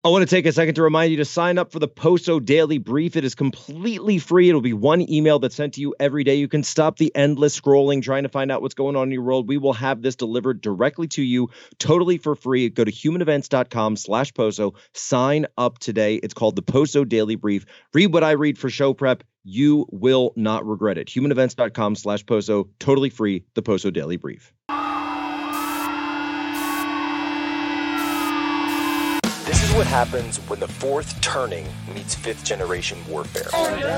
I want to take a second to remind you to sign up for the Poso Daily Brief. It is completely free. It'll be one email that's sent to you every day. You can stop the endless scrolling, trying to find out what's going on in your world. We will have this delivered directly to you, totally for free. Go to humanevents.com/Poso. Sign up today. It's called the Poso Daily Brief. Read what I read for show prep. You will not regret it. humanevents.com/Poso. Totally free. The Poso Daily Brief. This is what happens when the fourth turning meets fifth generation warfare.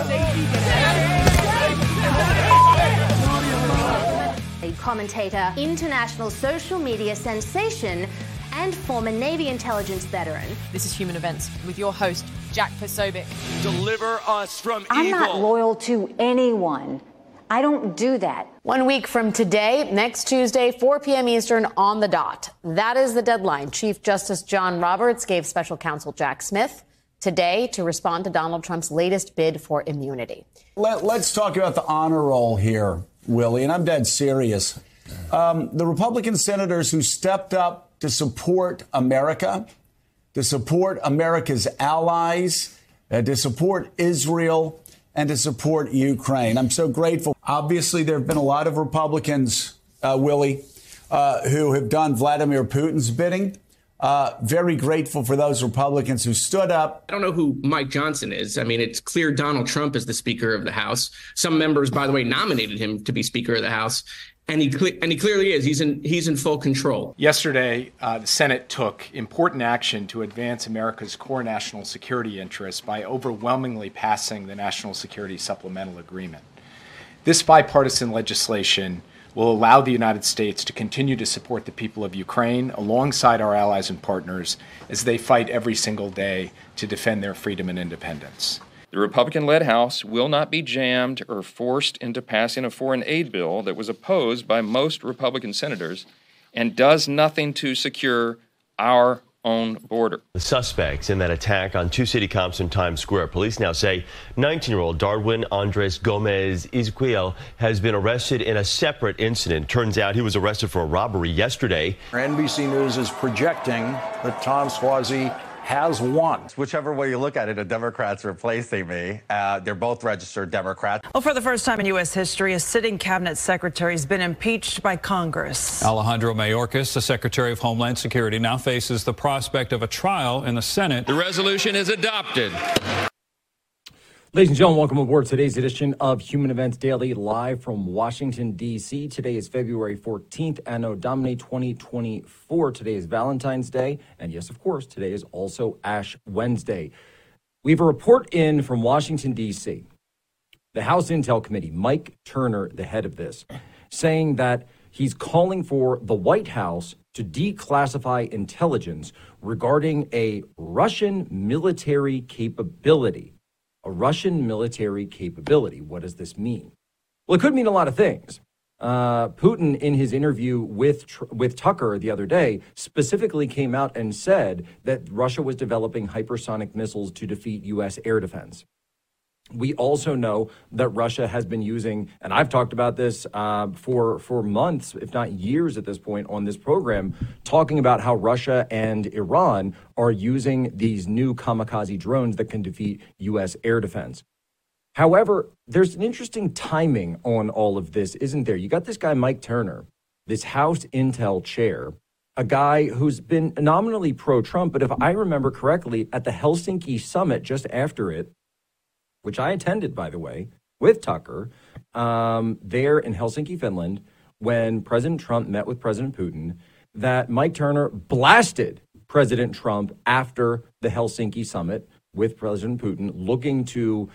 A commentator, international social media sensation, and former Navy intelligence veteran. This is Human Events with your host, Jack Posobiec. Deliver us from evil. I'm not loyal to anyone. I don't do that. 1 week from today, next Tuesday, 4 p.m. Eastern on the dot. That is the deadline. Chief Justice John Roberts gave special counsel Jack Smith today to respond to Donald Trump's latest bid for immunity. Let's talk about the honor roll here, Willie, and I'm dead serious. The Republican senators who stepped up to support America, to support America's allies, to support Israel, and to support Ukraine. I'm so grateful. Obviously, there have been a lot of Republicans, Willie, who have done Vladimir Putin's bidding. Very grateful for those Republicans who stood up. I don't know who Mike Johnson is. I mean, it's clear Donald Trump is the Speaker of the House. Some members, by the way, nominated him to be Speaker of the House. And he clearly is. He's in full control. Yesterday, the Senate took important action to advance America's core national security interests by overwhelmingly passing the National Security Supplemental Agreement. This bipartisan legislation will allow the United States to continue to support the people of Ukraine alongside our allies and partners as they fight every single day to defend their freedom and independence. The Republican-led House will not be jammed or forced into passing a foreign aid bill that was opposed by most Republican senators and does nothing to secure our own border. The suspects in that attack on two city cops in Times Square. Police now say 19-year-old Darwin Andres Gomez Ezequiel has been arrested in a separate incident. Turns out he was arrested for a robbery yesterday. NBC News is projecting that Tom Suozzi has won. Whichever way you look at it, a Democrat's replacing me. They're both registered Democrats. Well, for the first time in U.S. history, a sitting cabinet secretary has been impeached by Congress. Alejandro Mayorkas, the Secretary of Homeland Security, now faces the prospect of a trial in the Senate. The resolution is adopted. Ladies and gentlemen, welcome aboard today's edition of Human Events Daily, live from Washington, D.C. Today is February 14th, Anno Domini 2024. Today is Valentine's Day, and yes, of course, today is also Ash Wednesday. We have a report in from Washington, D.C. The House Intel Committee, Mike Turner, the head of this, saying that he's calling for the White House to declassify intelligence regarding a Russian military capability. A Russian military capability. What does this mean? Well, it could mean a lot of things. Putin, in his interview with Tucker the other day, specifically came out and said that Russia was developing hypersonic missiles to defeat U.S. air defense. We also know that Russia has been using, and I've talked about this for months, if not years at this point on this program, talking about how Russia and Iran are using these new kamikaze drones that can defeat U.S. air defense. However, there's an interesting timing on all of this, isn't there? You got this guy, Mike Turner, this House Intel chair, a guy who's been nominally pro-Trump, but if I remember correctly, at the Helsinki summit just after it, which I attended, by the way, with Tucker, there in Helsinki, Finland, when President Trump met with President Putin, that Mike Turner blasted President Trump after the Helsinki summit with President Putin, looking to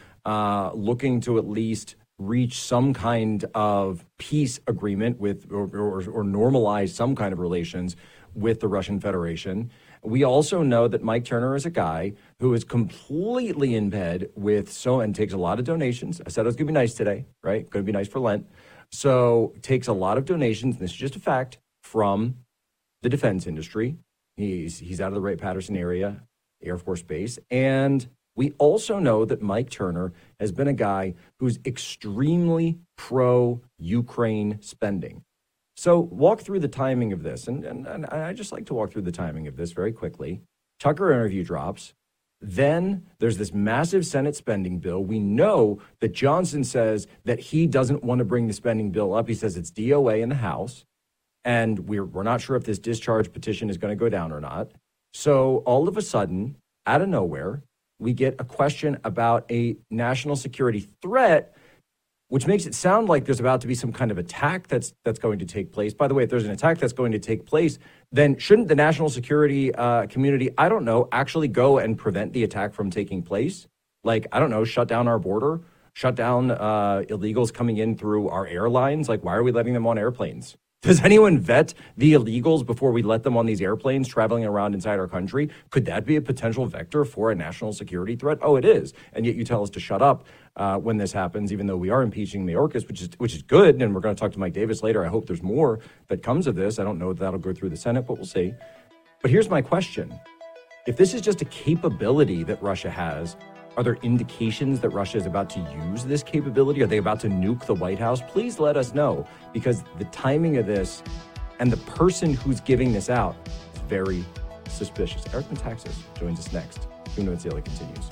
at least reach some kind of peace agreement with or normalize some kind of relations with the Russian Federation. We also know that Mike Turner is a guy who is completely in bed with and takes a lot of donations. I said I was going to be nice today, right? Going to be nice for Lent. So takes a lot of donations, and this is just a fact, from the defense industry. He's out of the Wright-Patterson area, Air Force Base. And we also know that Mike Turner has been a guy who's extremely pro-Ukraine spending. So walk through the timing of this, and I just like to walk through the timing of this very quickly. Tucker interview drops. Then there's this massive Senate spending bill. We know that Johnson says that he doesn't want to bring the spending bill up. He says it's DOA in the House. And we're not sure if this discharge petition is going to go down or not. So all of a sudden, out of nowhere, we get a question about a national security threat, which makes it sound like there's about to be some kind of attack that's going to take place. By the way, if there's an attack that's going to take place, then shouldn't the national security community, I don't know, actually go and prevent the attack from taking place? Like, I don't know, shut down our border, shut down illegals coming in through our airlines? Like, why are we letting them on airplanes? Does anyone vet the illegals before we let them on these airplanes traveling around inside our country? Could that be a potential vector for a national security threat? Oh, it is. And yet you tell us to shut up when this happens, even though we are impeaching Mayorkas, which is good. And we're going to talk to Mike Davis later. I hope there's more that comes of this. I don't know if that'll go through the Senate, but we'll see. But here's my question. If this is just a capability that Russia has, are there indications that Russia is about to use this capability? Are they about to nuke the White House? Please let us know, because the timing of this and the person who's giving this out is very suspicious. Eric Metaxas joins us next. Human Events Daily continues.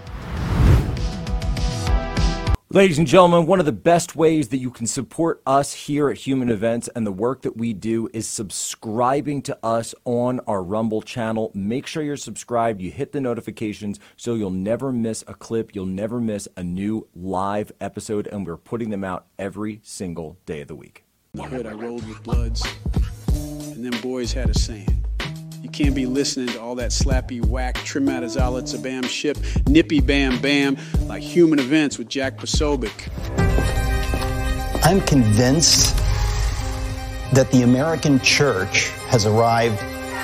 Ladies and gentlemen, one of the best ways that you can support us here at Human Events and the work that we do is subscribing to us on our Rumble channel. Make sure you're subscribed. You hit the notifications so you'll never miss a clip. You'll never miss a new live episode, and we're putting them out every single day of the week. In the hood, I rolled with Bloods, and them boys had a saying. You can't be listening to all that slappy whack, trim out his a bam ship, nippy bam bam, like Human Events with Jack Posobiec. I'm convinced that the American church has arrived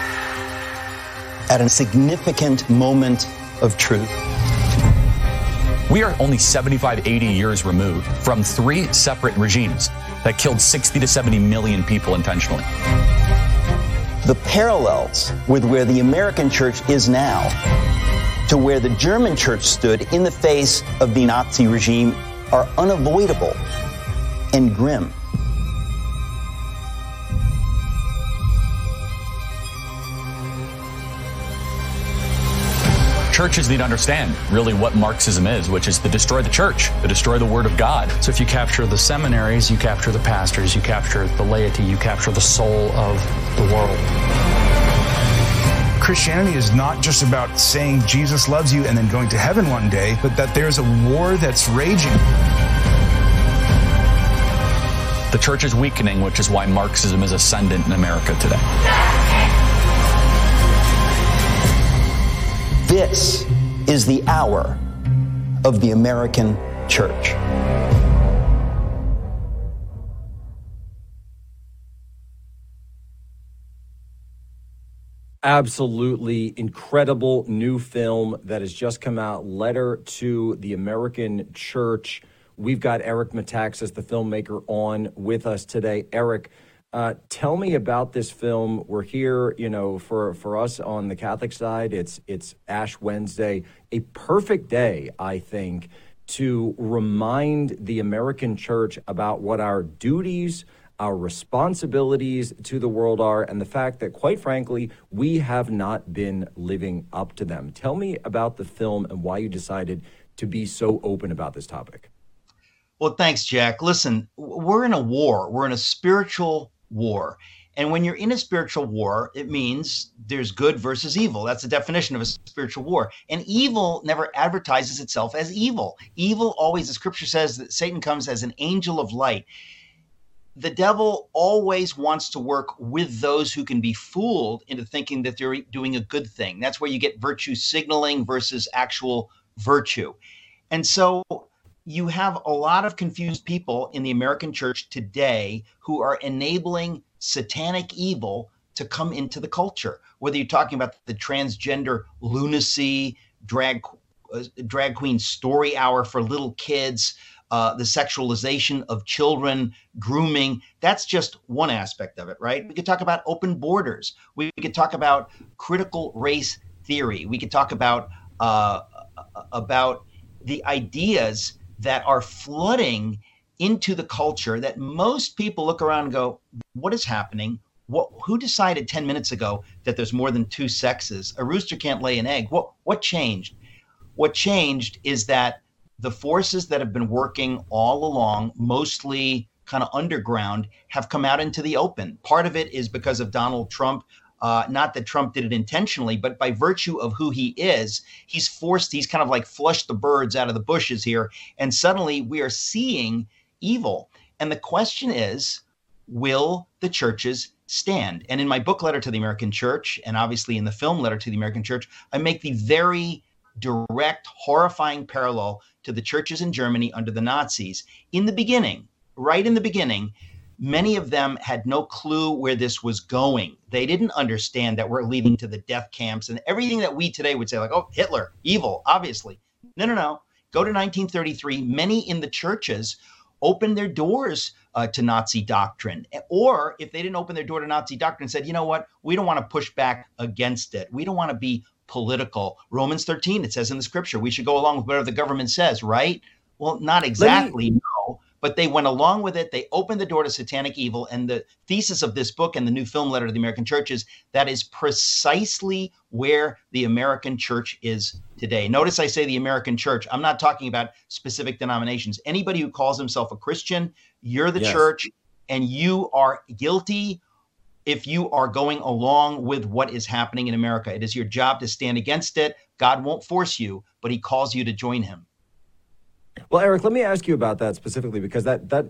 at a significant moment of truth. We are only 75, 80 years removed from 3 separate regimes that killed 60 to 70 million people intentionally. The parallels with where the American church is now to where the German church stood in the face of the Nazi regime are unavoidable and grim. Churches need to understand really what Marxism is, which is to destroy the church, to destroy the word of God. So if you capture the seminaries, you capture the pastors, you capture the laity, you capture the soul of the world. Christianity is not just about saying Jesus loves you and then going to heaven one day, but that there's a war that's raging. The church is weakening, which is why Marxism is ascendant in America today. This is the hour of the American church. Absolutely incredible new film that has just come out, Letter to the American Church. We've got Eric Metaxas, the filmmaker, on with us today. Eric, tell me about this film. We're here, for us on the Catholic side, it's Ash Wednesday, a perfect day, I think, to remind the American church about what our duties, our responsibilities to the world are, and the fact that, quite frankly, we have not been living up to them. Tell me about the film and why you decided to be so open about this topic. Well, thanks, Jack. Listen, we're in a war. We're in a spiritual war. And when you're in a spiritual war, it means there's good versus evil. That's the definition of a spiritual war. And evil never advertises itself as evil. Evil always, the scripture says that Satan comes as an angel of light. The devil always wants to work with those who can be fooled into thinking that they're doing a good thing. That's where you get virtue signaling versus actual virtue. And so you have a lot of confused people in the American church today who are enabling satanic evil to come into the culture, whether you're talking about the transgender lunacy, drag queen story hour for little kids, the sexualization of children, grooming. That's just one aspect of it, right? We could talk about open borders. We could talk about critical race theory. We could talk about the ideas that are flooding into the culture that most people look around and go, what is happening? Who decided 10 minutes ago that there's more than two sexes? A rooster can't lay an egg. What changed? What changed is that the forces that have been working all along, mostly kind of underground, have come out into the open. Part of it is because of Donald Trump. Not that Trump did it intentionally, but by virtue of who he is, he's kind of like flushed the birds out of the bushes here. And suddenly we are seeing evil. And the question is, will the churches stand? And in my book, Letter to the American Church, and obviously in the film Letter to the American Church, I make the very direct, horrifying parallel to the churches in Germany under the Nazis. In the beginning, right in the beginning, many of them had no clue where this was going. They didn't understand that we're leading to the death camps and everything that we today would say, like, oh, Hitler, evil, obviously. No. Go to 1933. Many in the churches opened their doors to Nazi doctrine. Or if they didn't open their door to Nazi doctrine, said, you know what, we don't want to push back against it. We don't want to be political. Romans 13, it says in the scripture, we should go along with whatever the government says, right? Well, not exactly, no. But they went along with it. They opened the door to satanic evil. And the thesis of this book and the new film Letter to the American Church is that is precisely where the American church is today. Notice I say the American church. I'm not talking about specific denominations. Anybody who calls himself a Christian, you're the church, and you are guilty if you are going along with what is happening in America. It is your job to stand against it. God won't force you, but he calls you to join him. Well, Eric, let me ask you about that specifically, because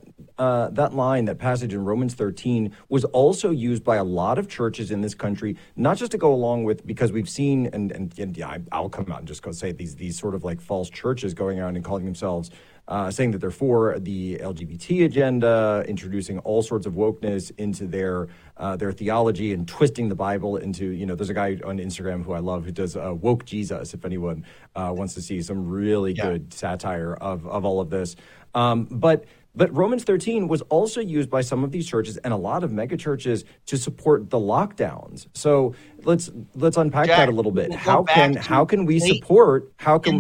that line, that passage in Romans 13, was also used by a lot of churches in this country, not just to go along with, because we've seen, and yeah, I'll come out and just go say these sort of like false churches going around and calling themselves, saying that they're for the LGBT agenda, introducing all sorts of wokeness into their theology and twisting the Bible into, there's a guy on Instagram who I love who does Woke Jesus, if anyone wants to see some really good satire of all of this. But Romans 13 was also used by some of these churches and a lot of mega churches to support the lockdowns. So let's unpack that a little bit. How can we support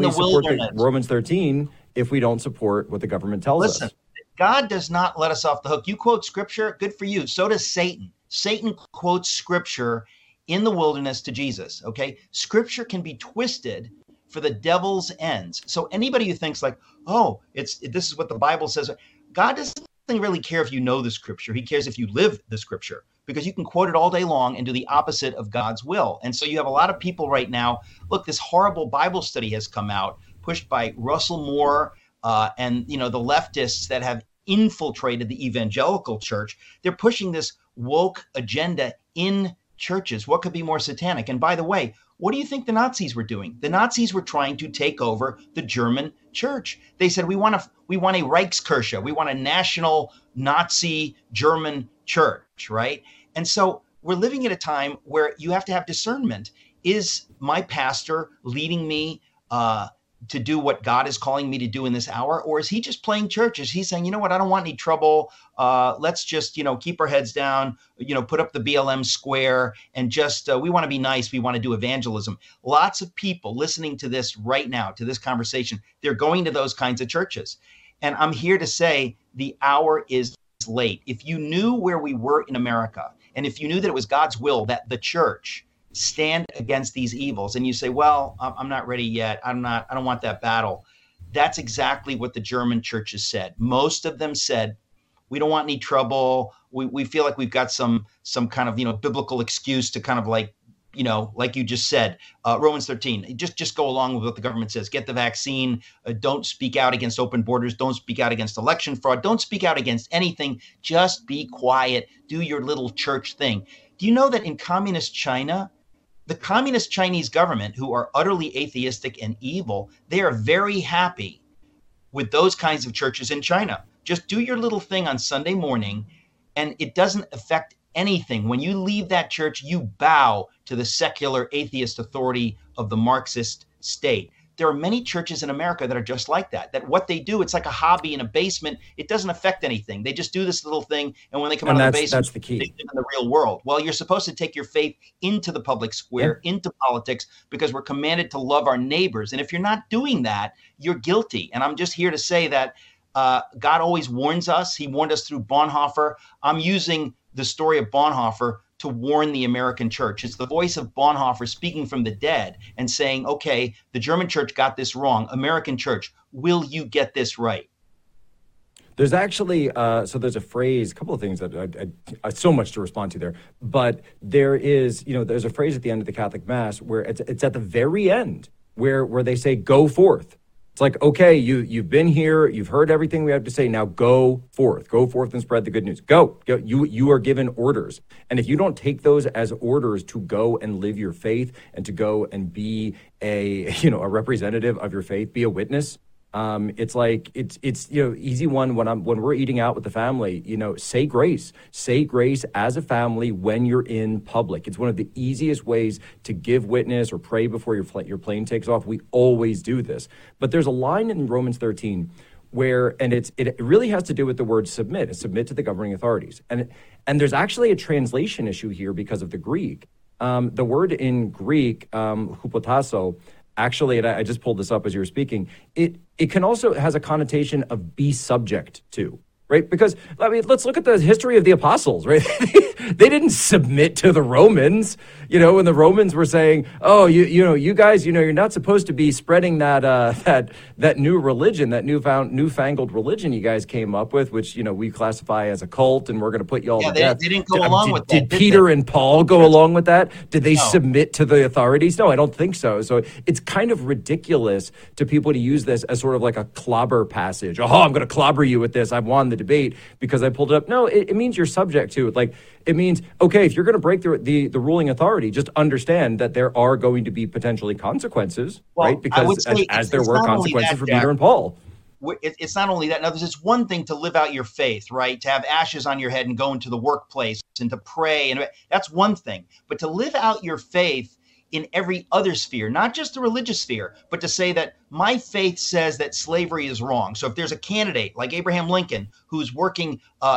Romans 13 if we don't support what the government tells us? Listen, God does not let us off the hook. You quote scripture, good for you. So does Satan. Satan quotes scripture in the wilderness to Jesus, okay? Scripture can be twisted for the devil's ends. So anybody who thinks like, oh, this is what the Bible says, God doesn't really care if you know the scripture. He cares if you live the scripture, because you can quote it all day long and do the opposite of God's will. And so you have a lot of people right now, look, this horrible Bible study has come out, pushed by Russell Moore and the leftists that have infiltrated the evangelical church. They're pushing this woke agenda in churches. What could be more satanic? And by the way, what do you think the Nazis were doing? The Nazis were trying to take over the German church. They said, we want a Reichskirche. We want a national Nazi German church, right? And so we're living at a time where you have to have discernment. Is my pastor leading me to do what God is calling me to do in this hour? Or is he just playing church? Is he saying, you know what, I don't want any trouble. Let's just, keep our heads down, put up the BLM square and just, we want to be nice. We want to do evangelism. Lots of people listening to this right now, to this conversation, they're going to those kinds of churches. And I'm here to say the hour is late. If you knew where we were in America, and if you knew that it was God's will that the church stand against these evils, and you say, well, I'm not ready yet. I don't want that battle. That's exactly what the German churches said. Most of them said, we don't want any trouble. We feel like we've got some kind of, biblical excuse to kind of like you just said, Romans 13, just go along with what the government says. Get the vaccine. Don't speak out against open borders. Don't speak out against election fraud. Don't speak out against anything. Just be quiet. Do your little church thing. Do you know that in communist China, the communist Chinese government, who are utterly atheistic and evil, they are very happy with those kinds of churches in China. Just do your little thing on Sunday morning, and it doesn't affect anything. When you leave that church, you bow to the secular atheist authority of the Marxist state. There are many churches in America that are just like that what they do, it's like a hobby in a basement. It doesn't affect anything. They just do this little thing. And when they come out of the basement, that's the key. They live in the real world. Well, you're supposed to take your faith into the public square, into politics, because we're commanded to love our neighbors. And if you're not doing that, you're guilty. And I'm just here to say that God always warns us. He warned us through Bonhoeffer. I'm using the story of Bonhoeffer to warn the American church. It's the voice of Bonhoeffer speaking from the dead and saying, okay, the German church got this wrong. American church, will you get this right? There's actually, so there's a phrase, a couple of things that I so much to respond to there, but there is, there's a phrase at the end of the Catholic Mass where it's at the very end where they say, go forth. It's like, okay, you've been here, you've heard everything we have to say, now go forth and spread the good news. Go. You are given orders. And if you don't take those as orders to go and live your faith and to go and be a representative of your faith, be a witness, it's like it's easy one when we're eating out with the family, say grace as a family when you're in public. It's one of the easiest ways to give witness or pray before your plane takes off. We always do this, but there's a line in Romans 13 where, and it really has to do with the word submit to the governing authorities, and there's actually a translation issue here because of the Greek. The word in Greek, hupotasso. Actually, and I just pulled this up as you were speaking, it can also has a connotation of be subject to, right? Because, let's look at the history of the apostles, right? They didn't submit to the Romans, when the Romans were saying, oh, you guys, you're not supposed to be spreading that new religion, that newfangled religion you guys came up with, which, we classify as a cult, and we're going to put you all to death. They didn't go along with that. Did Peter and Paul go along with that? Did they submit to the authorities? No, I don't think so. So it's kind of ridiculous to people to use this as sort of like a clobber passage. Oh, I'm going to clobber you with this. I've won the debate because I pulled it up. No, it means you're subject to it. Like, it means, okay, if you're going to break the ruling authority, just understand that there are going to be potentially consequences, right? Because as there were consequences for Peter and Paul. It's not only that. In other words, it's one thing to live out your faith, right? To have ashes on your head and go into the workplace and to pray. And that's one thing. But to live out your faith in every other sphere, not just the religious sphere, but to say that my faith says that slavery is wrong. So if there's a candidate like Abraham Lincoln who's working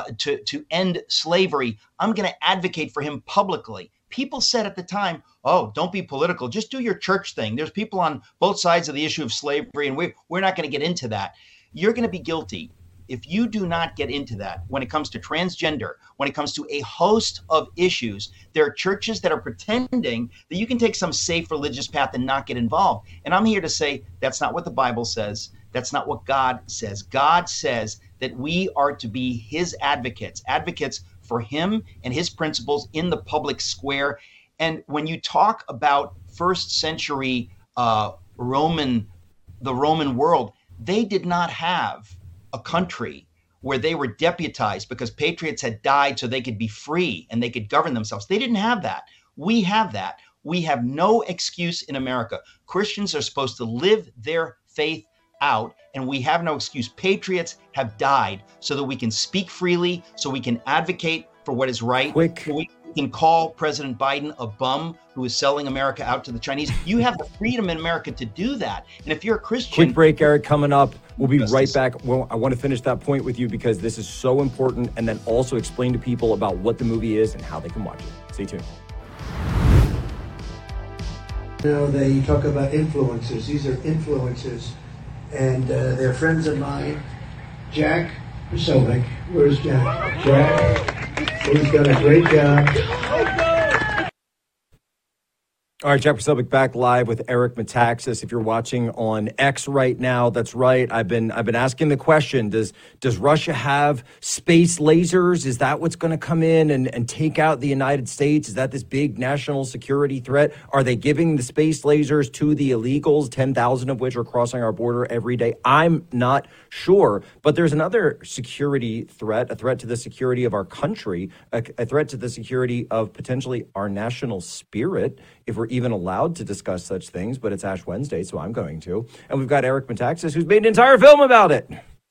to end slavery, I'm going to advocate for him publicly. People said at the time, oh, don't be political, just do your church thing. There's people on both sides of the issue of slavery, and we're not going to get into that. You're going to be guilty if you do not get into that. When it comes to transgender, when it comes to a host of issues, there are churches that are pretending that you can take some safe religious path and not get involved. And I'm here to say that's not what the Bible says. That's not what God says. God says that we are to be his advocates for him and his principles in the public square. And when you talk about first century the Roman world, they did not have a country where they were deputized because patriots had died so they could be free and they could govern themselves. They didn't have that. We have that. We have no excuse in America. Christians are supposed to live their faith out, and we have no excuse. Patriots have died so that we can speak freely, so we can advocate for what is right. We can call President Biden a bum who is selling America out to the Chinese. You have the freedom in America to do that. And if you're a Christian... Quick break, Eric, coming up. We'll be right back. Well, I want to finish that point with you because this is so important, and then also explain to people about what the movie is and how they can watch it. Stay tuned. They talk about influencers. These are influencers. And they're friends of mine. Jack Posobiec. Where's Jack? Jack, who's done a great job. All right, Jack Posobiec back live with Eric Metaxas. If you're watching on X right now, that's right. I've been asking the question, does Russia have space lasers? Is that what's going to come in and take out the United States? Is that this big national security threat? Are they giving the space lasers to the illegals, 10,000 of which are crossing our border every day? I'm not sure. But there's another security threat, a threat to the security of our country, a threat to the security of potentially our national spirit, if we're even allowed to discuss such things, but it's Ash Wednesday, so I'm going to. And we've got Eric Metaxas, who's made an entire film about it.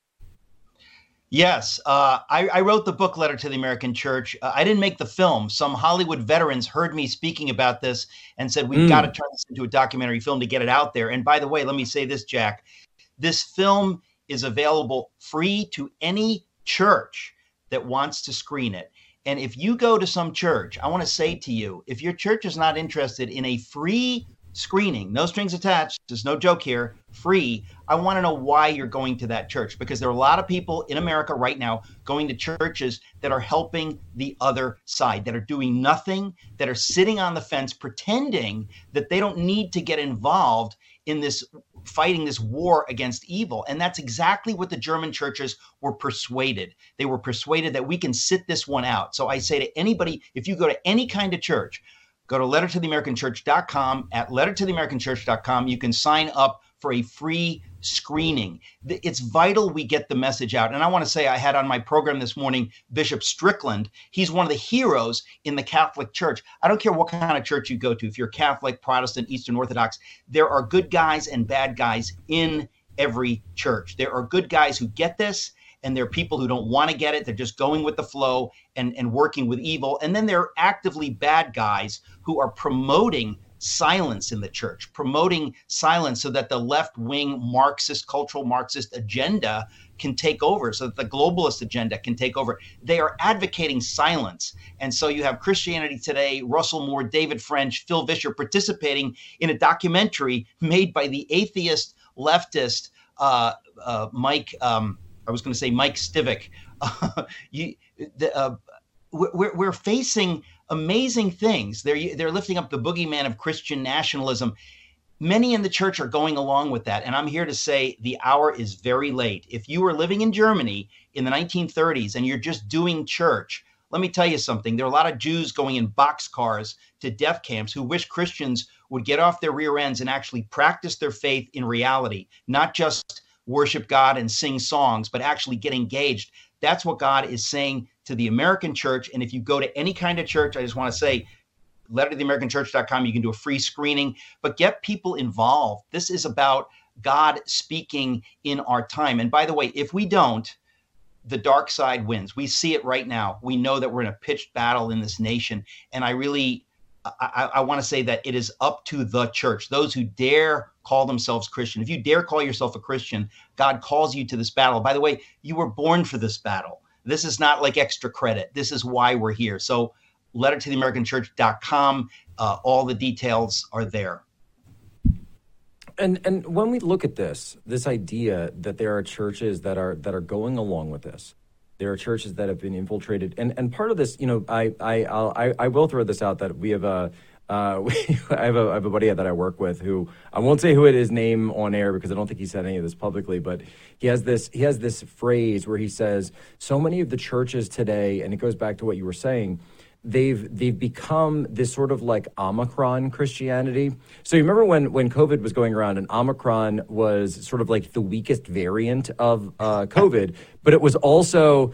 Yes, I wrote the book Letter to the American Church. I didn't make the film. Some Hollywood veterans heard me speaking about this and said, we've got to turn this into a documentary film to get it out there. And by the way, let me say this, Jack. This film is available free to any church that wants to screen it. And if you go to some church, I want to say to you, if your church is not interested in a free screening, no strings attached, there's no joke here, free. I want to know why you're going to that church, because there are a lot of people in America right now going to churches that are helping the other side, that are doing nothing, that are sitting on the fence pretending that they don't need to get involved in this fighting this war against evil. And that's exactly what the German churches were persuaded. They were persuaded that we can sit this one out. So I say to anybody, if you go to any kind of church, go to lettertotheamericanchurch.com. At lettertotheamericanchurch.com, you can sign up for a free screening. It's vital we get the message out. And I want to say I had on my program this morning Bishop Strickland. He's one of the heroes in the Catholic Church. I don't care what kind of church you go to. If you're Catholic, Protestant, Eastern Orthodox, there are good guys and bad guys in every church. There are good guys who get this, and there are people who don't want to get it. They're just going with the flow and working with evil. And then there are actively bad guys who are promoting silence in the church, promoting silence so that the left-wing Marxist, cultural Marxist agenda can take over, so that the globalist agenda can take over. They are advocating silence. And so you have Christianity Today, Russell Moore, David French, Phil Vischer participating in a documentary made by the atheist leftist Mike Stivic. We're facing amazing things. They're lifting up the boogeyman of Christian nationalism. Many in the church are going along with that. And I'm here to say the hour is very late. If you were living in Germany in the 1930s and you're just doing church, let me tell you something. There are a lot of Jews going in boxcars to death camps who wish Christians would get off their rear ends and actually practice their faith in reality, not just worship God and sing songs, but actually get engaged. That's what God is saying to the American church. And if you go to any kind of church, I just want to say, lettertotheamericanchurch.com, you can do a free screening, but get people involved. This is about God speaking in our time. And by the way, if we don't, the dark side wins. We see it right now. We know that we're in a pitched battle in this nation. And I want to say that it is up to the church, those who dare call themselves Christian. If you dare call yourself a Christian, God calls you to this battle. By the way, you were born for this battle. This is not like extra credit. This is why we're here. So lettertotheamericanchurch.com, all the details are there. And when we look at this idea that there are churches that are going along with this, there are churches that have been infiltrated, and part of this, I will throw this out that we have I have a buddy that I work with who I won't say who it is name on air because I don't think he said any of this publicly, but he has this phrase where he says so many of the churches today, and it goes back to what you were saying, they've become this sort of like Omicron Christianity. So you remember when COVID was going around and Omicron was sort of like the weakest variant of COVID, but it was also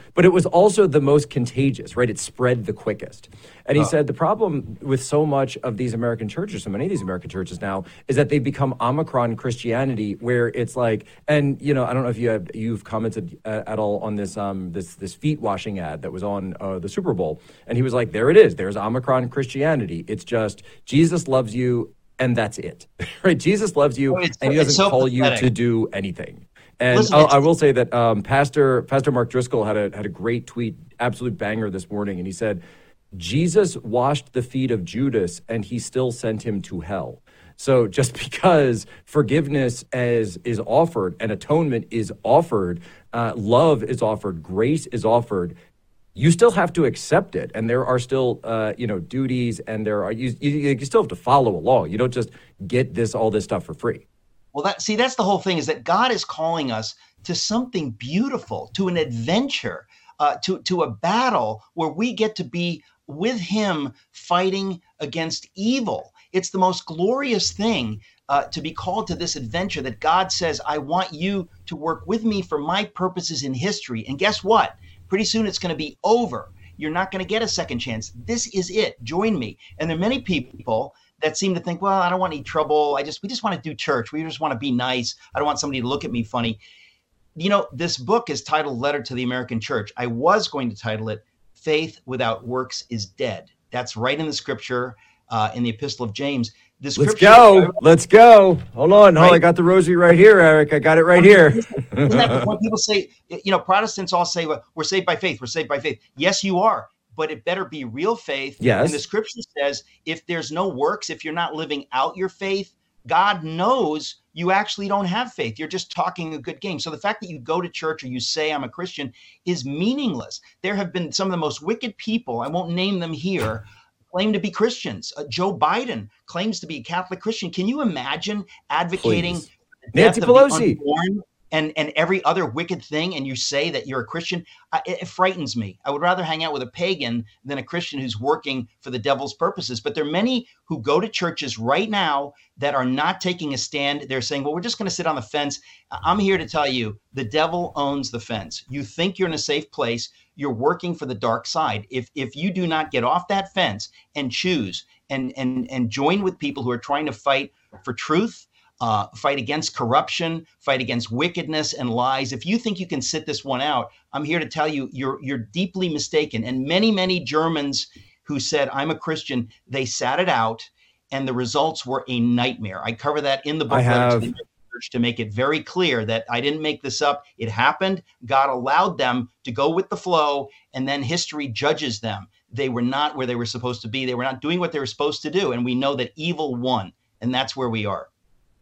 the most contagious, right? It spread the quickest. And he said the problem with so much of these American churches, so many of these American churches now, is that they've become Omicron Christianity, where it's like, and I don't know if you've commented at all on this this feet washing ad that was on the Super Bowl, and he was like, there it is, there's Omicron Christianity. It's just Jesus loves you, and that's it, right? Jesus loves you, and he doesn't call you to do anything. And listen, I will say that Pastor Mark Driscoll had a great tweet, absolute banger this morning, and he said, Jesus washed the feet of Judas and he still sent him to hell. So just because forgiveness is offered and atonement is offered, love is offered, grace is offered, you still have to accept it. And there are still, duties, and you still have to follow along. You don't just get all this stuff for free. Well, that's the whole thing, is that God is calling us to something beautiful, to an adventure, to a battle where we get to be with him fighting against evil. It's the most glorious thing to be called to this adventure, that God says, I want you to work with me for my purposes in history. And guess what? Pretty soon it's going to be over. You're not going to get a second chance. This is it. Join me. And there are many people that seem to think, well, I don't want any trouble. We just want to do church. We just want to be nice. I don't want somebody to look at me funny. This book is titled Letter to the American Church. I was going to title it Faith Without Works is Dead. That's right in the scripture, in the Epistle of James. Let's go. Hold on. Right? I got the rosary right here, Eric. I got it right here. Isn't that when people say, Protestants all say, well, we're saved by faith. We're saved by faith. Yes, you are. but it better be real faith. Yes. And the scripture says, if there's no works, if you're not living out your faith, God knows you actually don't have faith. You're just talking a good game. So the fact that you go to church or you say I'm a Christian is meaningless. There have been some of the most wicked people, I won't name them here, claim to be Christians. Joe Biden claims to be a Catholic Christian. Can you imagine advocating the death Nancy of the Pelosi unborn and every other wicked thing, and you say that you're a Christian? It frightens me. I would rather hang out with a pagan than a Christian who's working for the devil's purposes. But there are many who go to churches right now that are not taking a stand. They're saying, well, we're just going to sit on the fence. I'm here to tell you, the devil owns the fence. You think you're in a safe place. You're working for the dark side. If you do not get off that fence and choose and join with people who are trying to fight for truth, fight against corruption, fight against wickedness and lies. If you think you can sit this one out, I'm here to tell you, you're deeply mistaken. And many, many Germans who said, I'm a Christian, they sat it out, and the results were a nightmare. I cover that in the book to make it very clear that I didn't make this up. It happened. God allowed them to go with the flow, and then history judges them. They were not where they were supposed to be. They were not doing what they were supposed to do. And we know that evil won, and that's where we are.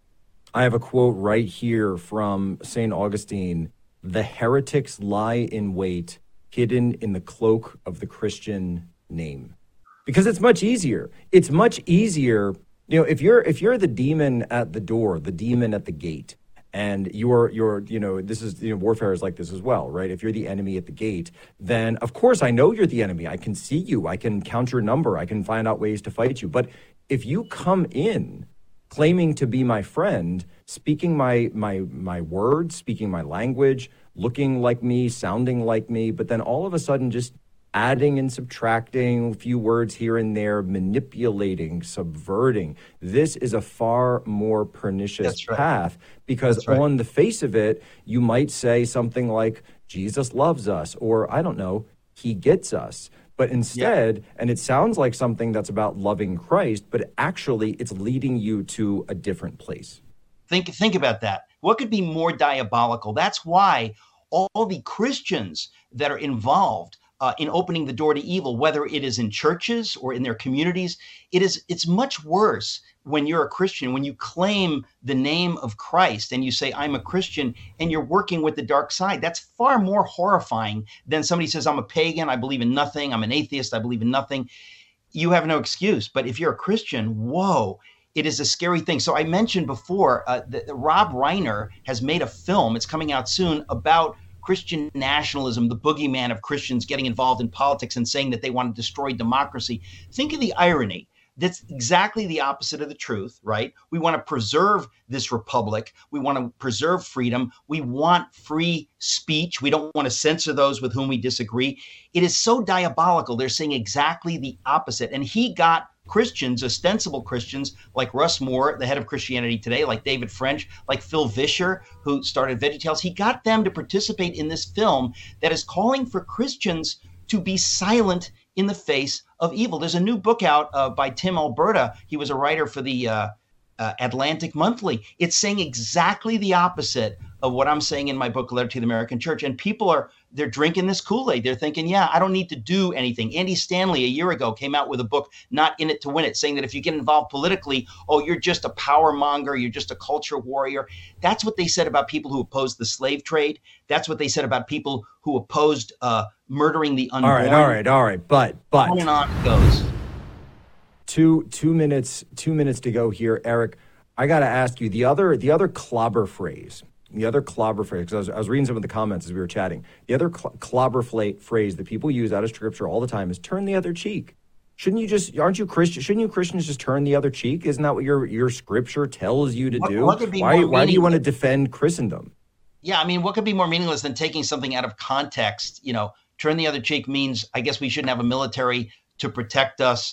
I have a quote right here from St. Augustine. The heretics lie in wait, hidden in the cloak of the Christian name. Because it's much easier. It's much easier. You know, if you're the demon at the door, the demon at the gate, and you're this is, warfare is like this as well, right? If you're the enemy at the gate, then of course I know you're the enemy. I can see you. I can count your number. I can find out ways to fight you. But if you come in claiming to be my friend, speaking my words, speaking my language, looking like me, sounding like me, but then all of a sudden just adding and subtracting a few words here and there, manipulating, subverting. This is a far more pernicious path, because on the face of it, you might say something like, Jesus loves us, or I don't know, he gets us. But instead, and it sounds like something that's about loving Christ, but actually it's leading you to a different place. Think about that. What could be more diabolical? That's why all the Christians that are involved in opening the door to evil, whether it is in churches or in their communities, it's much worse when you're a Christian, when you claim the name of Christ and you say, I'm a Christian, and you're working with the dark side. That's far more horrifying than somebody says, I'm a pagan, I believe in nothing, I'm an atheist, I believe in nothing. You have no excuse. But if you're a Christian, whoa, it is a scary thing. So I mentioned before that Rob Reiner has made a film, it's coming out soon, about Christian nationalism, the boogeyman of Christians getting involved in politics and saying that they want to destroy democracy. Think of the irony. That's exactly the opposite of the truth, right? We want to preserve this republic. We want to preserve freedom. We want free speech. We don't want to censor those with whom we disagree. It is so diabolical. They're saying exactly the opposite. And he got Christians, ostensible Christians, like Russ Moore, the head of Christianity Today, like David French, like Phil Vischer, who started VeggieTales. He got them to participate in this film that is calling for Christians to be silent in the face of evil. There's a new book out by Tim Alberta. He was a writer for the Atlantic Monthly. It's saying exactly the opposite of what I'm saying in my book, Letter to the American Church. And people they're drinking this Kool-Aid. They're thinking, yeah, I don't need to do anything. Andy Stanley a year ago came out with a book, Not in It to Win It, saying that if you get involved politically, oh, you're just a power monger, you're just a culture warrior. That's what they said about people who opposed the slave trade. That's what they said about people who opposed murdering the unborn. All right. But on and on it goes. Two minutes to go here, Eric. I got to ask you the other clobber phrase. Because I was reading some of the comments as we were chatting. The other clobber phrase that people use out of scripture all the time is turn the other cheek. Shouldn't you Christians just turn the other cheek? Isn't that what your scripture tells you to do? Why do you want to defend Christendom? Yeah, I mean, what could be more meaningless than taking something out of context? Turn the other cheek means, I guess we shouldn't have a military to protect us,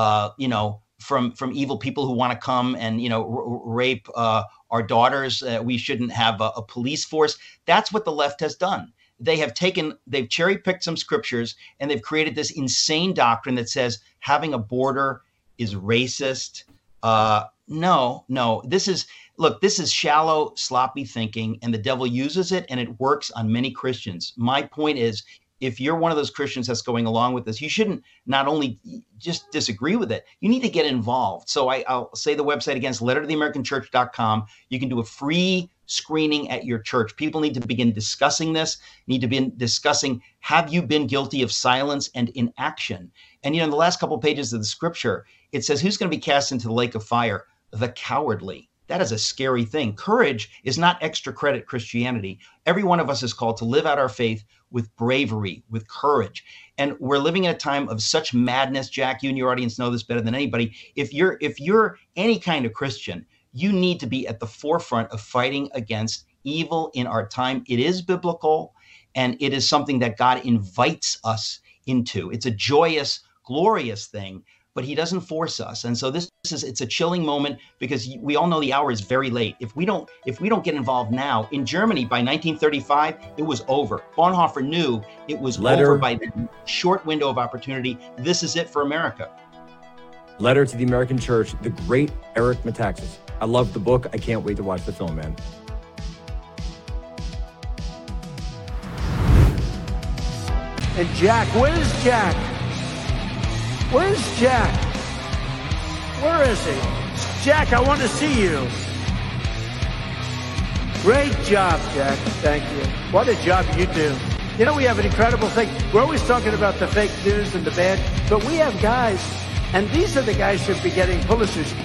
from evil people who want to come and, rape our daughters. We shouldn't have a police force. That's what the left has done. They've cherry-picked some scriptures, and they've created this insane doctrine that says having a border is racist. No, this is shallow, sloppy thinking, and the devil uses it, and it works on many Christians. My point is, if you're one of those Christians that's going along with this, you shouldn't not only just disagree with it, you need to get involved. So I'll say the website again, it's lettertotheamericanchurch.com. You can do a free screening at your church. People need to begin discussing this, need to be discussing, have you been guilty of silence and inaction? And, in the last couple of pages of the scripture, it says, who's going to be cast into the lake of fire? The cowardly. That is a scary thing. Courage is not extra credit Christianity. Every one of us is called to live out our faith with bravery, with courage. And we're living in a time of such madness. Jack, you and your audience know this better than anybody. If you're any kind of Christian, you need to be at the forefront of fighting against evil in our time. It is biblical, and it is something that God invites us into. It's a joyous, glorious thing, but he doesn't force us. And so it's a chilling moment, because we all know the hour is very late. If we don't get involved now, in Germany by 1935, it was over. Bonhoeffer knew it was over by the short window of opportunity. This is it for America. Letter to the American Church, the great Eric Metaxas. I love the book. I can't wait to watch the film, man. And Jack, where's Jack? Where's Jack? Where is he? Jack, I want to see you. Great job, Jack. Thank you. What a job you do. We have an incredible thing. We're always talking about the fake news and the bad, but we have guys, and these are the guys who should be getting Pulitzers.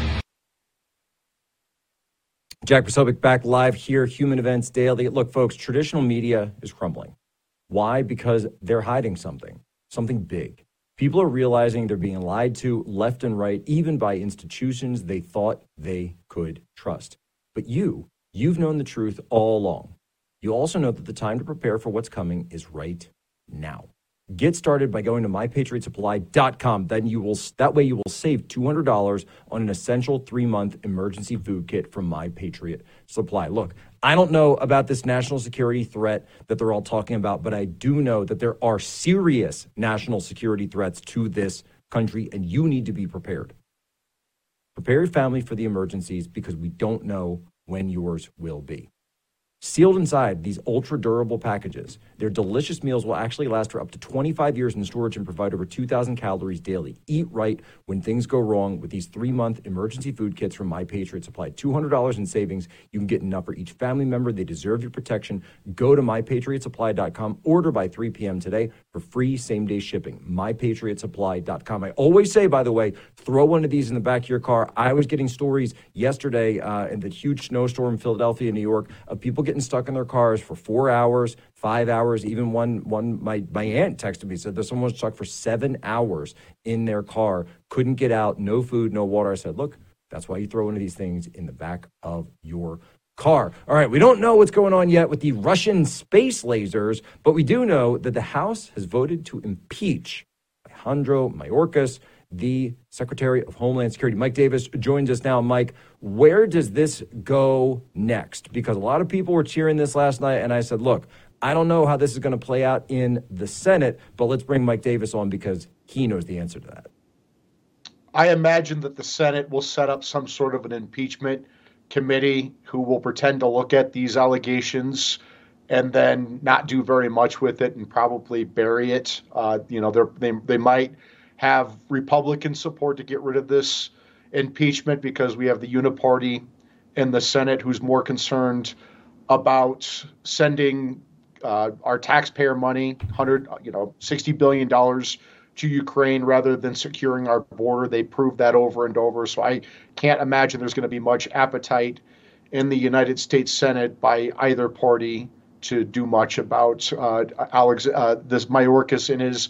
Jack Posobiec back live here, Human Events Daily. Look, folks, traditional media is crumbling. Why? Because they're hiding something big. People are realizing they're being lied to left and right, even by institutions they thought they could trust. But you've known the truth all along. You also know that the time to prepare for what's coming is right now. Get started by going to mypatriotsupply.com. That way you will save $200 on an essential 3-month emergency food kit from My Patriot Supply. Look, I don't know about this national security threat that they're all talking about, but I do know that there are serious national security threats to this country, and you need to be prepared. Prepare your family for the emergencies, because we don't know when yours will be. Sealed inside these ultra-durable packages, their delicious meals will actually last for up to 25 years in storage and provide over 2,000 calories daily. Eat right when things go wrong with these 3-month emergency food kits from My Patriot Supply. $200 in savings. You can get enough for each family member. They deserve your protection. Go to mypatriotsupply.com. Order by 3 p.m. today for free same-day shipping. mypatriotsupply.com. I always say, by the way, throw one of these in the back of your car. I was getting stories yesterday in the huge snowstorm in Philadelphia, New York, of people getting stuck in their cars for 4 hours, 5 hours. Even one my aunt texted me, said there's someone stuck for 7 hours in their car, couldn't get out, no food, no water. I said, look, that's why you throw one of these things in the back of your car. All right, we don't know what's going on yet with the Russian space lasers, but we do know that the House has voted to impeach Alejandro Mayorkas, the Secretary of Homeland Security. Mike Davis joins us now. Mike, where does this go next? Because a lot of people were cheering this last night, and I said, look, I don't know how this is going to play out in the Senate, but let's bring Mike Davis on because he knows the answer to that. I imagine that the Senate will set up some sort of an impeachment committee who will pretend to look at these allegations and then not do very much with it and probably bury it. They might have Republican support to get rid of this impeachment because we have the uniparty in the Senate who's more concerned about sending our taxpayer money, $60 billion to Ukraine rather than securing our border. They proved that over and over. So I can't imagine there's going to be much appetite in the United States Senate by either party to do much about this Mayorkas and his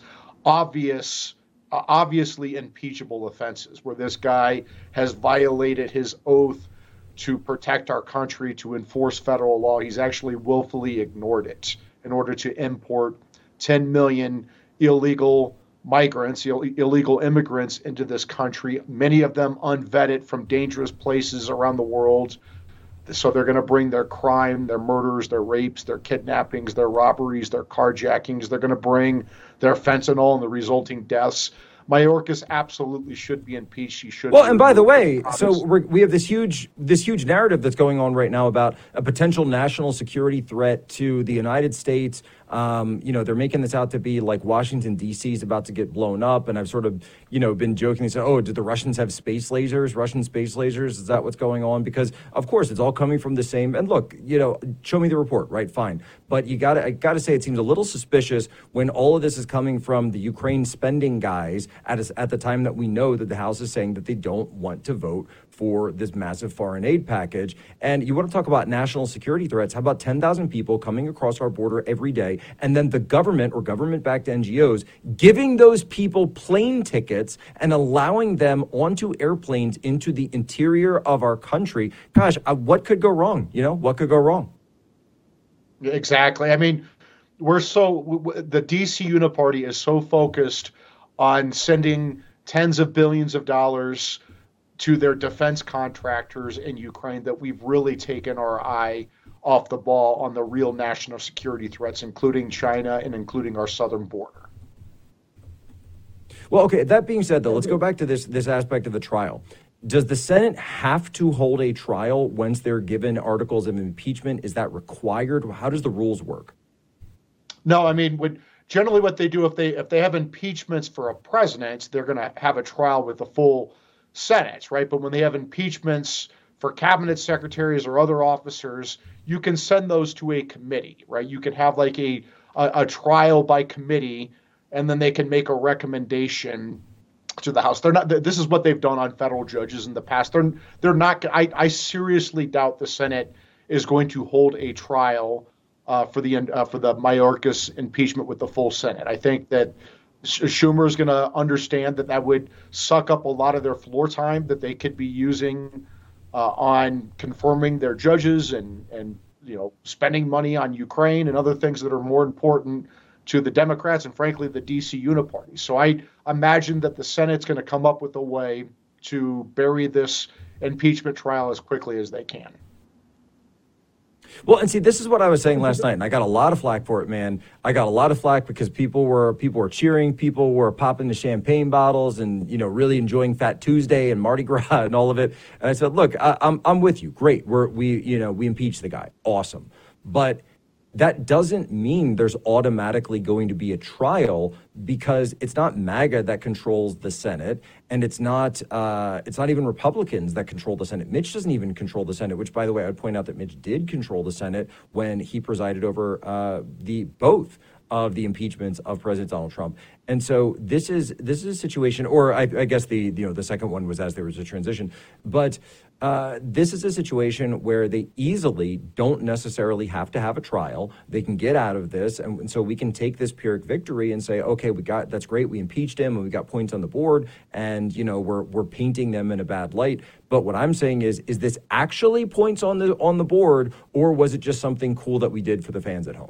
obviously impeachable offenses, where this guy has violated his oath to protect our country, to enforce federal law. He's actually willfully ignored it in order to import 10 million illegal migrants, illegal immigrants into this country, many of them unvetted from dangerous places around the world. So they're going to bring their crime, their murders, their rapes, their kidnappings, their robberies, their carjackings. They're going to bring their fentanyl and the resulting deaths. Mayorkas absolutely should be impeached. He should. Well, and by the way, so we have this huge narrative that's going on right now about a potential national security threat to the United States. They're making this out to be like Washington, D.C. is about to get blown up. And I've sort of, been joking and said, oh, did the Russians have space lasers? Russian space lasers? Is that what's going on? Because, of course, it's all coming from the same. And look, show me the report, right? Fine. But I got to say, it seems a little suspicious when all of this is coming from the Ukraine spending guys at the time that we know that the House is saying that they don't want to vote for this massive foreign aid package. And you want to talk about national security threats? How about 10,000 people coming across our border every day, and then the government or government-backed NGOs giving those people plane tickets and allowing them onto airplanes into the interior of our country? Gosh, what could go wrong? What could go wrong? Exactly. I mean, the DC Uniparty is so focused on sending tens of billions of dollars to their defense contractors in Ukraine that we've really taken our eye off the ball on the real national security threats, including China and including our southern border. Well, okay, that being said, though, let's go back to this aspect of the trial. Does the Senate have to hold a trial once they're given articles of impeachment? Is that required? How does the rules work? No, I mean, generally what they do, if they have impeachments for a president, they're going to have a trial with the full Senate, right? But when they have impeachments for cabinet secretaries or other officers, you can send those to a committee, right? You can have like a trial by committee, and then they can make a recommendation to the House. They're not. This is what they've done on federal judges in the past. They're not. I seriously doubt the Senate is going to hold a trial for the Mayorkas impeachment with the full Senate. I think that Schumer is going to understand that would suck up a lot of their floor time that they could be using on confirming their judges and spending money on Ukraine and other things that are more important to the Democrats and, frankly, the DC Uniparty. So I imagine that the Senate's going to come up with a way to bury this impeachment trial as quickly as they can. Well, and see, this is what I was saying last night, and I got a lot of flack for it, man. I got a lot of flack because people were cheering, people were popping the champagne bottles, and really enjoying Fat Tuesday and Mardi Gras and all of it. And I said, look, I'm with you. Great, we impeached the guy, awesome, but that doesn't mean there's automatically going to be a trial, because it's not MAGA that controls the Senate, and it's not even Republicans that control the Senate. Mitch doesn't even control the Senate, which, by the way, I would point out that Mitch did control the Senate when he presided over both of the impeachments of President Donald Trump. And so this is a situation, or I guess the second one was as there was a transition, but this is a situation where they easily don't necessarily have to have a trial. They can get out of this, and so we can take this Pyrrhic victory and say, okay, that's great. We impeached him, and we got points on the board, and we're painting them in a bad light. But what I'm saying is this actually points on the board, or was it just something cool that we did for the fans at home?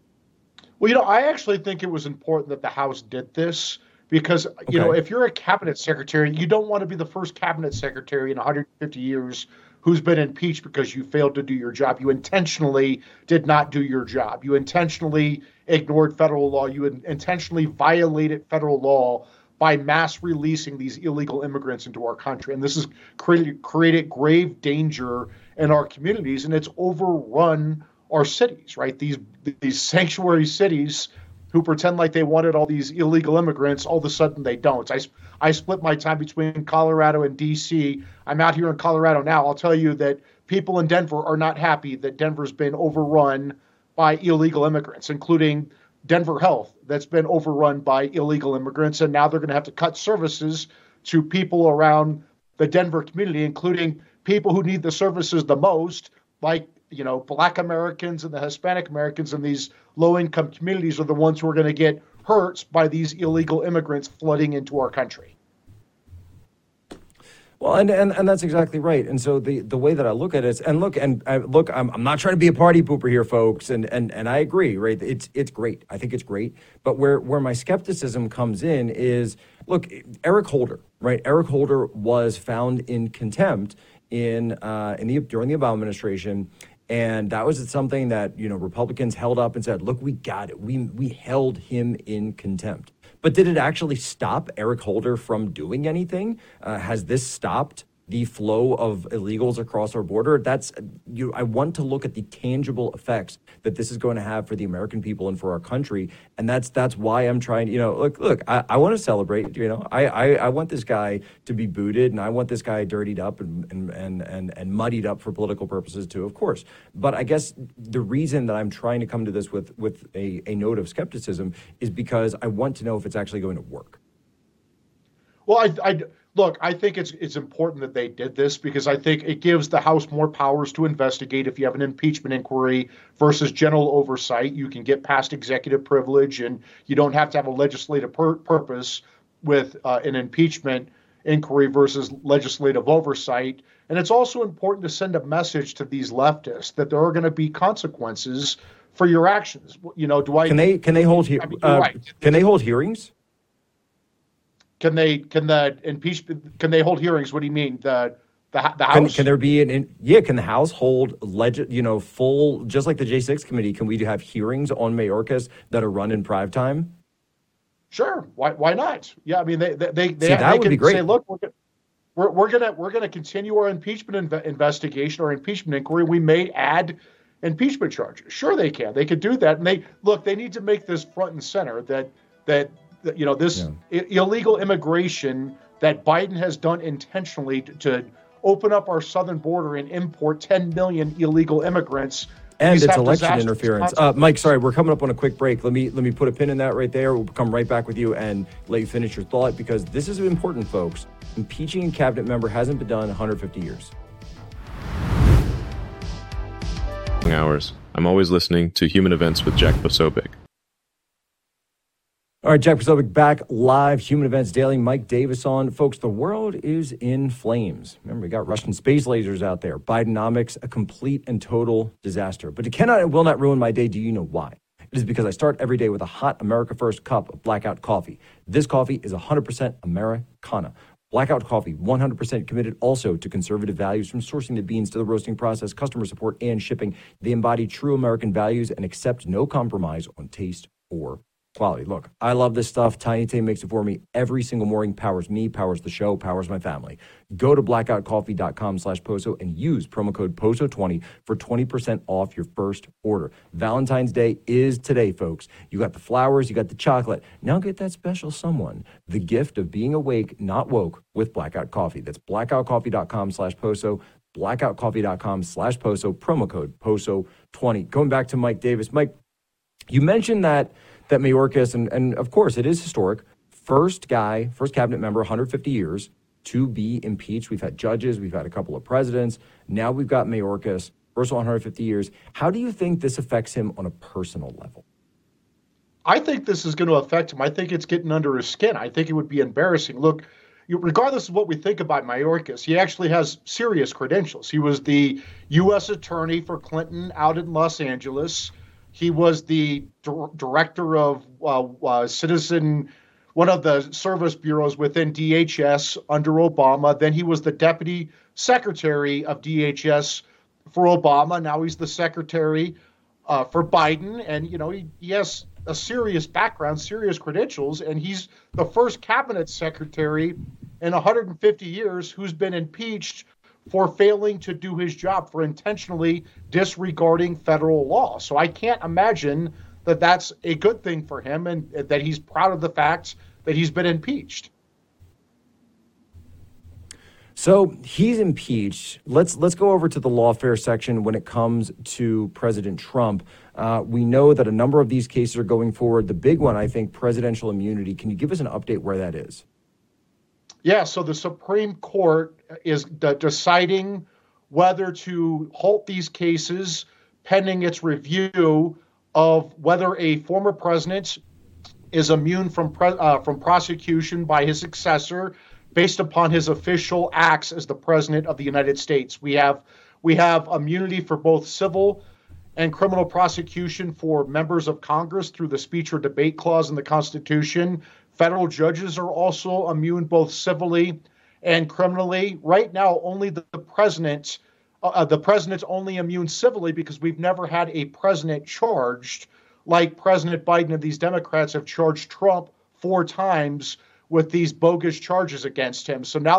Well, I actually think it was important that the House did this because, if you're a cabinet secretary, you don't want to be the first cabinet secretary in 150 years who's been impeached because you failed to do your job. You intentionally did not do your job. You intentionally ignored federal law. You intentionally violated federal law by mass releasing these illegal immigrants into our country. And this has created grave danger in our communities, and it's overrun our cities, right? These sanctuary cities who pretend like they wanted all these illegal immigrants, all of a sudden they don't. I split my time between Colorado and D.C. I'm out here in Colorado now. I'll tell you that people in Denver are not happy that Denver's been overrun by illegal immigrants, including Denver Health that's been overrun by illegal immigrants. And now they're going to have to cut services to people around the Denver community, including people who need the services the most, like Black Americans and the Hispanic Americans in these low-income communities are the ones who are going to get hurt by these illegal immigrants flooding into our country. Well, and that's exactly right. And so the way that I look at it is, I'm not trying to be a party pooper here, folks, and I agree, right? It's great. I think it's great. But where my skepticism comes in is, look, Eric Holder, right? Eric Holder was found in contempt during the Obama administration. And that was something that, Republicans held up and said, look, we got it. We held him in contempt. But did it actually stop Eric Holder from doing anything? Has this stopped the flow of illegals across our border. I want to look at the tangible effects that this is going to have for the American people and for our country. And that's why I'm trying, look, I want to celebrate, I want this guy to be booted, and I want this guy dirtied up and muddied up for political purposes too, of course. But I guess the reason that I'm trying to come to this with a note of skepticism is because I want to know if it's actually going to work. Well, Look, I think it's important that they did this because I think it gives the House more powers to investigate. If you have an impeachment inquiry versus general oversight, you can get past executive privilege, and you don't have to have a legislative purpose with an impeachment inquiry versus legislative oversight. And it's also important to send a message to these leftists that there are going to be consequences for your actions. Can they hold hearings? Can they hold hearings? What do you mean? The House? Can there be can the House hold full, just like the J6 committee, can we have hearings on Mayorkas that are run in prime time? Sure. Why not? Yeah, I mean they would be great. Say, look, we're gonna continue our impeachment investigation or impeachment inquiry. We may add impeachment charges. Sure, they can. They could do that, and they need to make this front and center that illegal immigration that Biden has done intentionally to open up our southern border and import 10 million illegal immigrants. And it's election interference. Mike, sorry, we're coming up on a quick break. Let me put a pin in that right there. We'll come right back with you and let you finish your thought, because this is important, folks. Impeaching a cabinet member hasn't been done in 150 years. Hours. I'm always listening to Human Events with Jack Posobiec. All right, Jack Posobiec back live, Human Events Daily. Mike Davis on. Folks, the world is in flames. Remember, we got Russian space lasers out there. Bidenomics, a complete and total disaster. But it cannot and will not ruin my day. Do you know why? It is because I start every day with a hot America First cup of Blackout coffee. This coffee is 100% Americana. Blackout Coffee, 100% committed also to conservative values, from sourcing the beans to the roasting process, customer support, and shipping. They embody true American values and accept no compromise on taste or quality. Look, I love this stuff. Tiny Tay makes it for me every single morning. Powers me, powers the show, powers my family. Go to blackoutcoffee.com/Poso and use promo code POSO20 for 20% off your first order. Valentine's Day is today, folks. You got the flowers, you got the chocolate. Now get that special someone the gift of being awake, not woke, with Blackout Coffee. That's blackoutcoffee.com/Poso. blackoutcoffee.com/Poso, promo code POSO20. Going back to Mike Davis. Mike, you mentioned that Mayorkas, and of course it is historic, first cabinet member, 150 years, to be impeached. We've had judges, we've had a couple of presidents, now we've got Mayorkas, first 150 years. How do you think this affects him on a personal level? I think this is going to affect him. I think it's getting under his skin. I think it would be embarrassing. Look, regardless of what we think about Mayorkas, he actually has serious credentials. He was the U.S. attorney for Clinton out in Los Angeles. He was the director of one of the service bureaus within DHS under Obama. Then he was the deputy secretary of DHS for Obama. Now he's the secretary for Biden. And, he has a serious background, serious credentials. And he's the first cabinet secretary in 150 years who's been impeached for failing to do his job, for intentionally disregarding federal law. So I can't imagine that that's a good thing for him, and that he's proud of the fact that he's been impeached. So he's impeached. Let's go over to the lawfare section when it comes to President Trump. We know that a number of these cases are going forward. The big one, I think, presidential immunity. Can you give us an update where that is? Yeah, so the Supreme Court is deciding whether to halt these cases pending its review of whether a former president is immune from prosecution by his successor based upon his official acts as the president of the United States. We have immunity for both civil and criminal prosecution for members of Congress through the speech or debate clause in the Constitution. Federal judges are also immune both civilly and criminally. Right now, only the president's only immune civilly, because we've never had a president charged like President Biden and these Democrats have charged Trump 4 times with these bogus charges against him. So now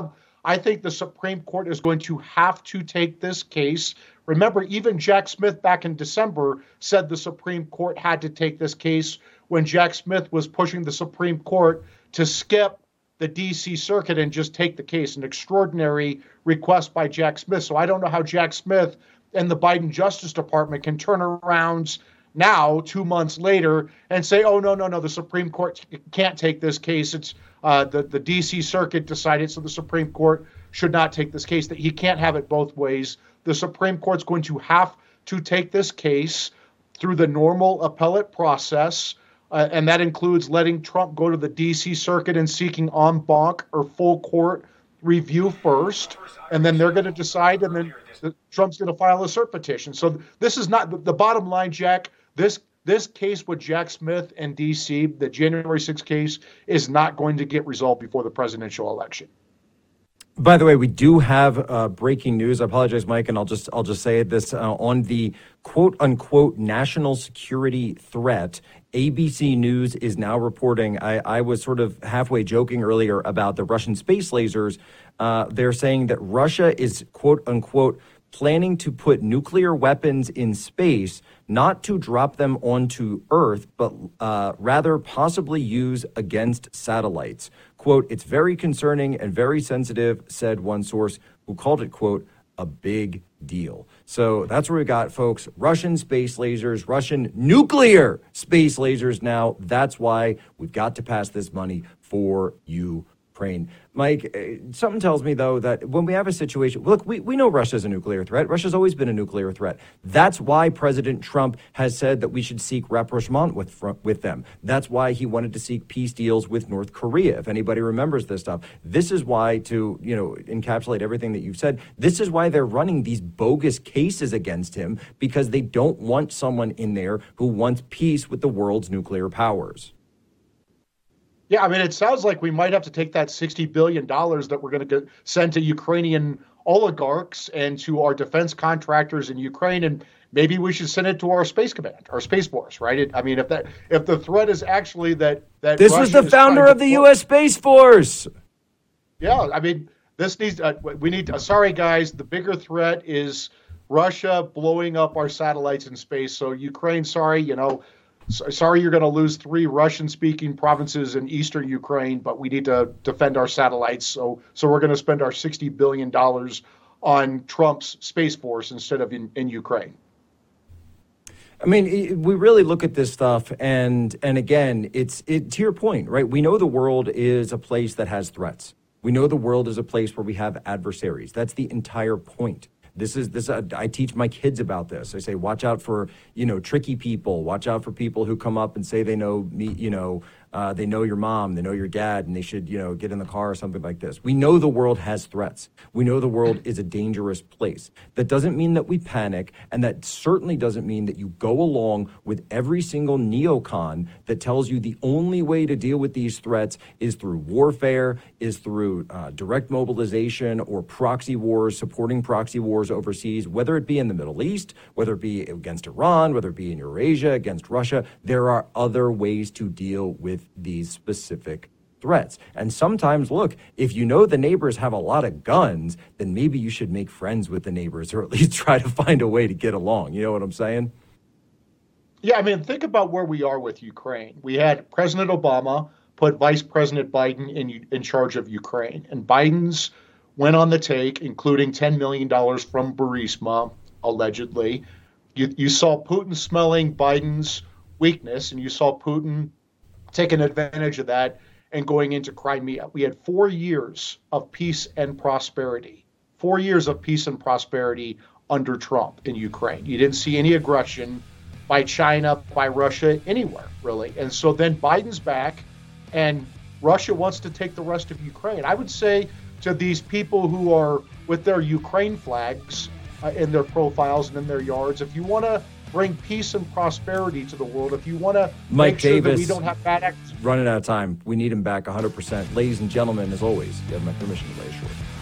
I think the Supreme Court is going to have to take this case. Remember, even Jack Smith back in December said the Supreme Court had to take this case when Jack Smith was pushing the Supreme Court to skip the D.C. Circuit and just take the case, an extraordinary request by Jack Smith. So I don't know how Jack Smith and the Biden Justice Department can turn around now, 2 months later, and say, oh, no, the Supreme Court can't take this case. It's the D.C. Circuit decided, so the Supreme Court should not take this case. That he can't have it both ways. The Supreme Court's going to have to take this case through the normal appellate process, and that includes letting Trump go to the D.C. Circuit and seeking en banc or full court review first, and then they're going to decide, and then Trump's going to file a cert petition. So this is not the bottom line, Jack. This case with Jack Smith and D.C., the January 6th case, is not going to get resolved before the presidential election. By the way, we do have breaking news. I apologize, Mike, and I'll just say this on the quote unquote national security threat. ABC News is now reporting. I was sort of halfway joking earlier about the Russian space lasers. They're saying that Russia is quote unquote planning to put nuclear weapons in space, not to drop them onto Earth, but rather possibly use against satellites. Quote, it's very concerning and very sensitive, said one source who called it, quote, a big deal. So that's where we got, folks, Russian space lasers, Russian nuclear space lasers now. That's why we've got to pass this money for Ukraine. Mike, something tells me, though, that when we have a situation, look, we know Russia's a nuclear threat. Russia's always been a nuclear threat. That's why President Trump has said that we should seek rapprochement with them. That's why he wanted to seek peace deals with North Korea, if anybody remembers this stuff. This is why, to encapsulate everything that you've said, this is why they're running these bogus cases against him, because they don't want someone in there who wants peace with the world's nuclear powers. Yeah, I mean, it sounds like we might have to take that $60 billion that we're going to send to Ukrainian oligarchs and to our defense contractors in Ukraine, and maybe we should send it to our space command, our space force, right? If the threat is actually that this Russia was the founder of the U.S. Space Force. Yeah, I mean, this needs. Sorry, guys, the bigger threat is Russia blowing up our satellites in space. So Ukraine, sorry, Sorry, you're going to lose 3 Russian-speaking provinces in eastern Ukraine, but we need to defend our satellites. So we're going to spend our $60 billion on Trump's Space Force instead of in Ukraine. I mean, we really look at this stuff, and again, it's to your point, right? We know the world is a place that has threats. We know the world is a place where we have adversaries. That's the entire point. I teach my kids about this. I say, watch out for, tricky people. Watch out for people who come up and say they know me, they know your mom, they know your dad, and they should, get in the car or something like this. We know the world has threats. We know the world is a dangerous place. That doesn't mean that we panic, and that certainly doesn't mean that you go along with every single neocon that tells you the only way to deal with these threats is through warfare, is through direct mobilization or proxy wars, supporting proxy wars overseas, whether it be in the Middle East, whether it be against Iran, whether it be in Eurasia, against Russia. There are other ways to deal with these specific threats. And sometimes, look, if you know the neighbors have a lot of guns, then maybe you should make friends with the neighbors, or at least try to find a way to get along. You know what I'm saying? Yeah, I mean, think about where we are with Ukraine. We had President Obama put Vice President Biden in charge of Ukraine, and Biden's went on the take, including $10 million from Burisma, allegedly. You saw Putin smelling Biden's weakness, and you saw Putin taking advantage of that and going into Crimea. We had 4 years of peace and prosperity. 4 years of peace and prosperity under Trump in Ukraine. You didn't see any aggression by China, by Russia, anywhere, really. And so then Biden's back, and Russia wants to take the rest of Ukraine. I would say to these people who are with their Ukraine flags in their profiles and in their yards, if you want to bring peace and prosperity to the world, if you want to make sure that we don't have bad actors. Running out of time. We need him back 100%. Ladies and gentlemen, as always, you have my permission to lay short.